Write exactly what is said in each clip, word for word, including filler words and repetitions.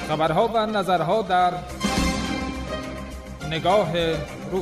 خبرها و نظرها در نگاه روز.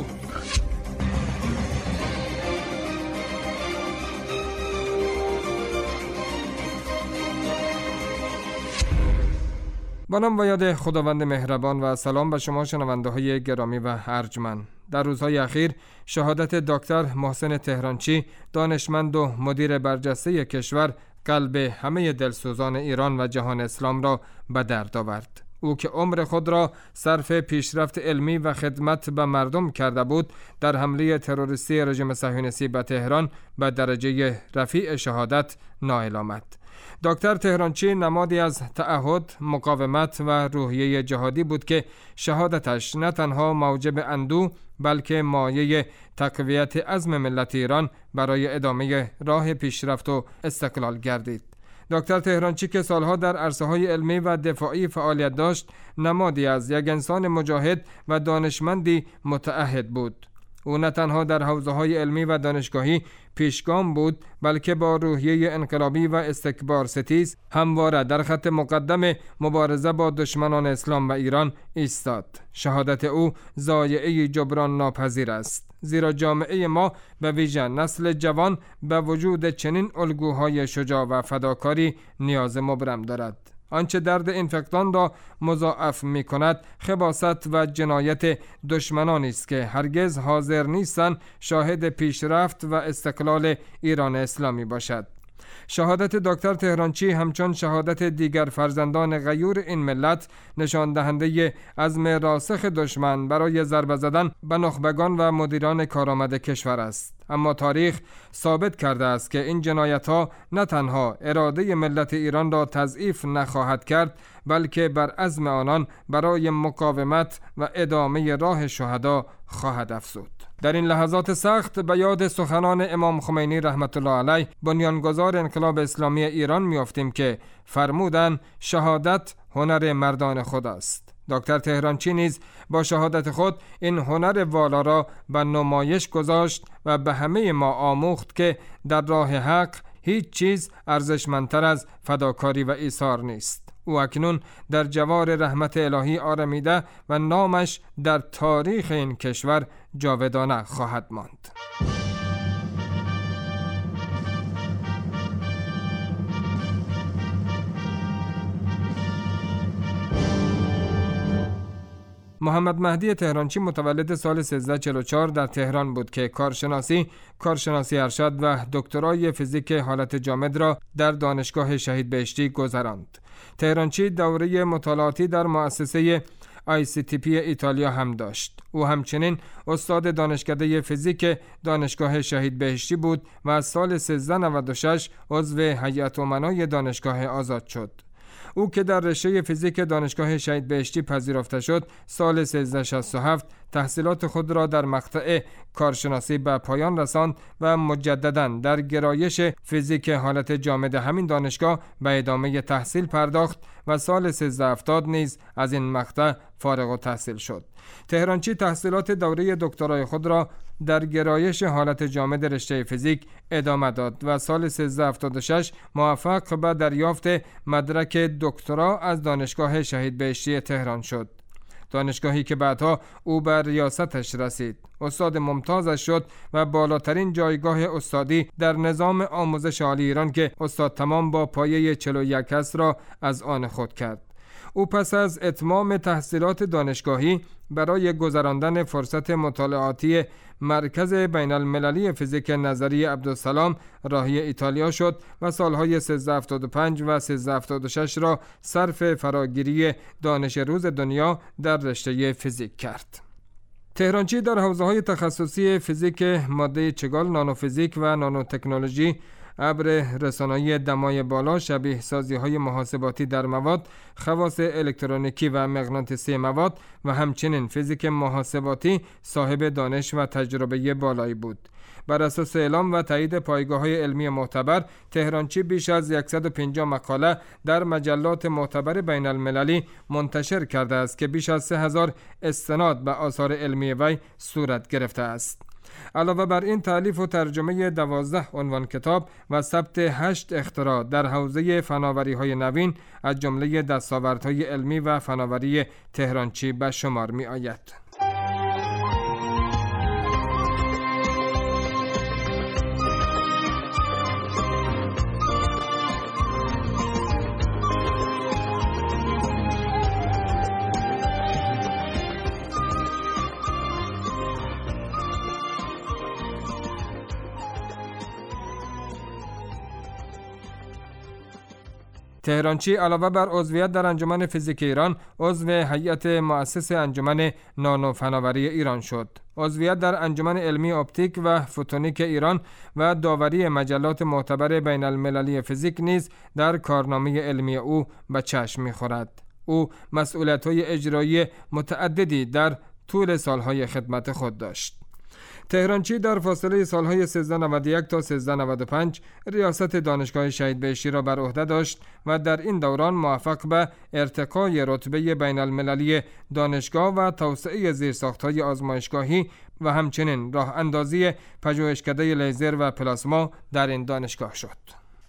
با نام و یاد خداوند مهربان و سلام به شما شنونده های گرامی و ارجمند. در روزهای اخیر شهادت دکتر محسن تهرانچی، دانشمند و مدیر برجسته کشور، قلب همه دلسوزان ایران و جهان اسلام را به درد آورد. او که عمر خود را صرف پیشرفت علمی و خدمت به مردم کرده بود، در حمله تروریستی رژیم صهیونیستی به تهران به درجه رفیع شهادت نائل آمد. دکتر تهرانچی نمادی از تعهد، مقاومت و روحیه جهادی بود که شهادتش نه تنها موجب اندوه بلکه مایه تقویت عزم ملت ایران برای ادامه راه پیشرفت و استقلال گردید. دکتر تهرانچی که سالها در عرصه‌های علمی و دفاعی فعالیت داشت، نمادی از یک انسان مجاهد و دانشمندی متعهد بود. او نه تنها در حوزه‌های علمی و دانشگاهی پیشگام بود، بلکه با روحیه انقلابی و استکبار ستیز همواره در خط مقدم مبارزه با دشمنان اسلام و ایران ایستاد. شهادت او ضایعه جبران ناپذیر است، زیرا جامعه ما به ویژه نسل جوان به وجود چنین الگوهای شجاع و فداکاری نیاز مبرم دارد. آنچه درد این فقدان را مضاعف می کند خباثت و جنایت دشمنانی است که هرگز حاضر نیستند شاهد پیشرفت و استقلال ایران اسلامی باشد. شهادت دکتر تهرانچی همچون شهادت دیگر فرزندان غیور این ملت نشان دهنده عزم راسخ دشمن برای ضربه زدن به نخبگان و مدیران کارآمد کشور است. اما تاریخ ثابت کرده است که این جنایت‌ها نه تنها اراده ملت ایران را تضعیف نخواهد کرد، بلکه بر عزم آنان برای مقاومت و ادامه راه شهدا خواهد افزود. در این لحظات سخت به یاد سخنان امام خمینی رحمت الله علیه، بنیانگذار انقلاب اسلامی ایران میافتیم که فرمودند شهادت هنر مردان خود است. دکتر تهرانچی نیز با شهادت خود این هنر والا را به نمایش گذاشت و به همه ما آموخت که در راه حق هیچ چیز ارزشمندتر از فداکاری و ایثار نیست. او اکنون در جوار رحمت الهی آرمیده و نامش در تاریخ این کشور جاودانه خواهد ماند. محمد مهدی تهرانچی متولد سال سیزده چهل و چهار در تهران بود که کارشناسی، کارشناسی ارشد و دکترای فیزیک حالت جامد را در دانشگاه شهید بهشتی گذراند. تهرانچی دوره مطالعاتی در مؤسسه آی سی تی پی ایتالیا هم داشت. او همچنین استاد دانشکده فیزیک دانشگاه شهید بهشتی بود و از سال سیزده نود و شش عضو هیئت امنای دانشگاه آزاد شد. او که در رشته فیزیک دانشگاه شهید بهشتی پذیرفته شد، سال سیزده شصت و هفت تحصیلات خود را در مقطع کارشناسی به پایان رساند و مجدداً در گرایش فیزیک حالت جامد همین دانشگاه به ادامه تحصیل پرداخت و سال سیزده هفتاد نیز از این مقطع فارغ التحصیل شد. تهرانچی تحصیلات دوره دکترای خود را در گرایش حالت جامد رشته فیزیک ادامه داد و سال سیزده هفتاد و شش موفق به دریافت مدرک دکترا از دانشگاه شهید بهشتی تهران شد، دانشگاهی که بعدها او بر ریاستش رسید. استاد ممتازش شد و بالاترین جایگاه استادی در نظام آموزش عالی ایران که استاد تمام با پایه چهل و یک کس را از آن خود کرد. او پس از اتمام تحصیلات دانشگاهی برای گذراندن فرصت مطالعاتی مرکز بین المللی فیزیک نظری عبدالسلام راهی ایتالیا شد و سالهای سیزده هفتاد و پنج و سیزده هفتاد و شش را صرف فراگیری دانش روز دنیا در رشته فیزیک کرد. تهرانچی در حوزه‌های تخصصی فیزیک ماده چگال، نانوفیزیک و نانوتکنولوژی ابر رسانه‌ای دمای بالا، شبیه سازی‌های محاسباتی در مواد، خواص الکترونیکی و مغناطیسی مواد و همچنین فیزیک محاسباتی صاحب دانش و تجربه بالایی بود. بر اساس اعلام و تایید پایگاه‌های علمی معتبر، تهرانچی بیش از صد و پنجاه مقاله در مجلات معتبر بین المللی منتشر کرده است که بیش از سه هزار استناد به آثار علمی وی صورت گرفته است. علاوه بر این تألیف و ترجمه دوازده عنوان کتاب و ثبت هشت اختراع در حوزه فناوری‌های نوین از جمله دستاوردهای علمی و فناوری تهرانچی به شمار می آید. تهرانچی علاوه بر عضویت در انجمن فیزیک ایران، عضو هیئت مؤسس انجمن نانو فناوری ایران شد. عضویت در انجمن علمی اپتیک و فوتونیک ایران و داوری مجلات معتبر بین المللی فیزیک نیز در کارنامه علمی او به چشم می‌خورد. او مسئولیت‌های اجرایی متعددی در طول سالهای خدمت خود داشت. تهرانچی در فاصله سالهای سیزده نود و یک تا سیزده نود و پنج ریاست دانشگاه شهید بهشتی را بر عهده داشت و در این دوران موفق به ارتقای رتبه بین المللی دانشگاه و توسعه زیرساخت‌های آزمایشگاهی و همچنین راه اندازی پژوهشکده لیزر و پلاسما در این دانشگاه شد.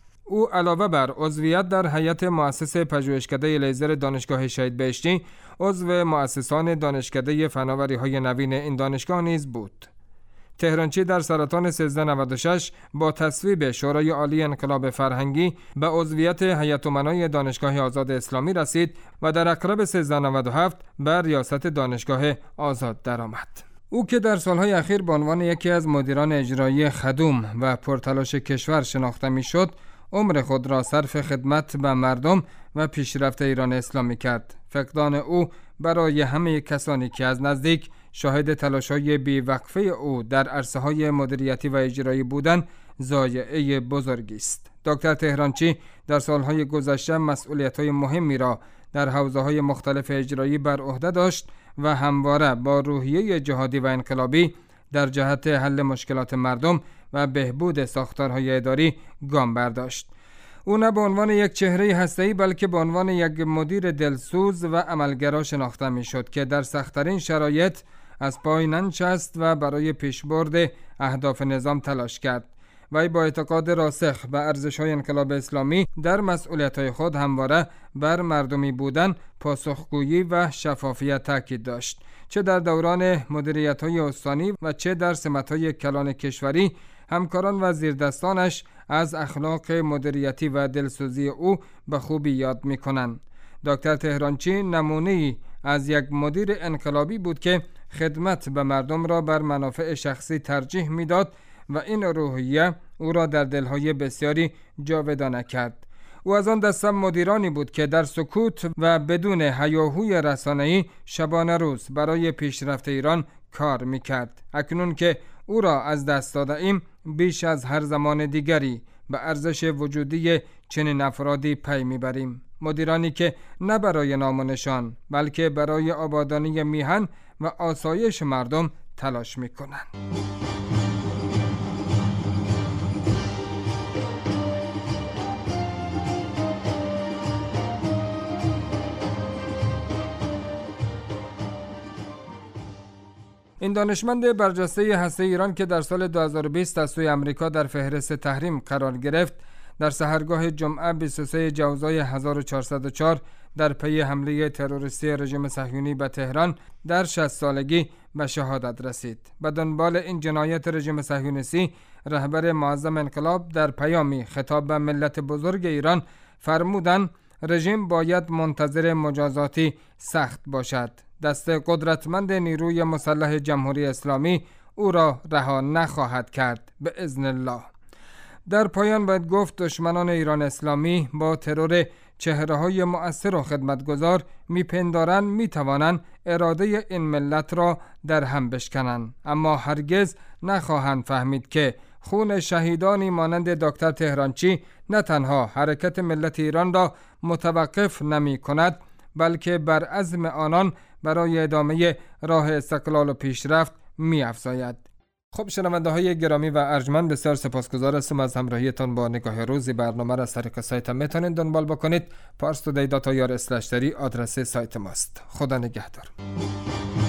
او علاوه بر عضویت در هیئت مؤسس پژوهشکده لیزر دانشگاه شهید بهشتی، عضو مؤسسان دانشکده فناوری‌های نوین این دانشگاه نیز بود. تهرانچی در سرطان سیزده نود و شش با تصویب شورای عالی انقلاب فرهنگی به عضویت هیئت امنای دانشگاه آزاد اسلامی رسید و در اکتبر سیزده نود و هفت به ریاست دانشگاه آزاد درآمد. او که در سالهای اخیر به عنوان یکی از مدیران اجرایی خدوم و پرتلاش کشور شناخته می‌شد، عمر خود را صرف خدمت به مردم و پیشرفت ایران اسلامی کرد. فقدان او برای همه کسانی که از نزدیک شاهد تلاش‌های بی‌وقفه او در عرصه‌های مدیریتی و اجرایی بودند، ضایعه بزرگی است. دکتر تهرانچی در سالهای گذشته مسئولیت‌های مهمی را در حوزه‌های مختلف اجرایی بر عهده داشت و همواره با روحیه جهادی و انقلابی در جهت حل مشکلات مردم و بهبود ساختارهای اداری گام برداشت. او نه به عنوان یک چهره هسته‌ای بلکه به عنوان یک مدیر دلسوز و عملگرا شناخته می‌شد که در سخت‌ترین شرایط از پای ننشست و برای پیشبرد اهداف نظام تلاش کرد. وی با اعتقاد راسخ به ارزش‌های انقلاب اسلامی در مسئولیت‌های خود همواره بر مردمی بودن، پاسخگویی و شفافیت تاکید داشت. چه در دوران مدیریت‌های استانی و چه در سمت‌های کلان کشوری، همکاران و زیردستانش از اخلاق مدیریتی و دلسوزی او به خوبی یاد می‌کنند. دکتر تهرانچی نمونه‌ای از یک مدیر انقلابی بود که خدمت به مردم را بر منافع شخصی ترجیح می‌داد و این روحیه او را در دل‌های بسیاری جاودانه کرد. او از آن دسته مدیرانی بود که در سکوت و بدون هیاهوی رسانه‌ای شبانه روز برای پیشرفت ایران کار می‌کرد. اکنون که او را از دست داده‌ایم، بیش از هر زمان دیگری به ارزش وجودی چنین افرادی پی می‌بریم. مدیرانی که نه برای نام و نشان بلکه برای آبادانی میهن و آسایش مردم تلاش می‌کنند. این دانشمند برجسته هسته ایران که در سال دو هزار و بیست از سوی امریکا در فهرست تحریم قرار گرفت، در سحرگاه جمعه بیست و سوم جوزای هزار و چهارصد و چهار در پی حمله تروریستی رژیم صهیونی به تهران در شصت سالگی به شهادت رسید. به دنبال این جنایت رژیم صهیونیستی، رهبر معظم انقلاب در پیامی خطاب به ملت بزرگ ایران فرمودند رژیم باید منتظر مجازاتی سخت باشد. دست قدرتمند نیروی مسلح جمهوری اسلامی او را رها نخواهد کرد به اذن الله. در پایان باید گفت دشمنان ایران اسلامی با ترور چهره‌های مؤثر و خدمتگزار میپندارند میتوانند اراده این ملت را در هم بشکنند، اما هرگز نخواهند فهمید که خون شهیدانی مانند دکتر تهرانچی نه تنها حرکت ملت ایران را متوقف نمی کند، بلکه بر عزم آنان برای ادامه راه استقلال و پیشرفت می افزاید. خب شنونده های گرامی و ارجمند، بسیار سپاسگزار هستم از همراهیتان با نگاه روزی برنامه را از طریق سایت میتونید دنبال بکنید. پارس تودی دات آی آر اسلش آدرس سایت ماست. خدا نگهدار.